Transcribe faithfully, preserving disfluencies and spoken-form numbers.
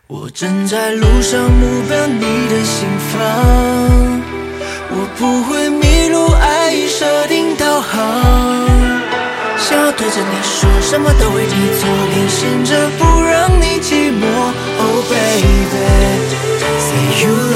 我正在路上，目标你的心房，我不会迷路，爱已设定导航。想要对着你说，什么都为你做，连线着不让你寂寞。Oh baby, say you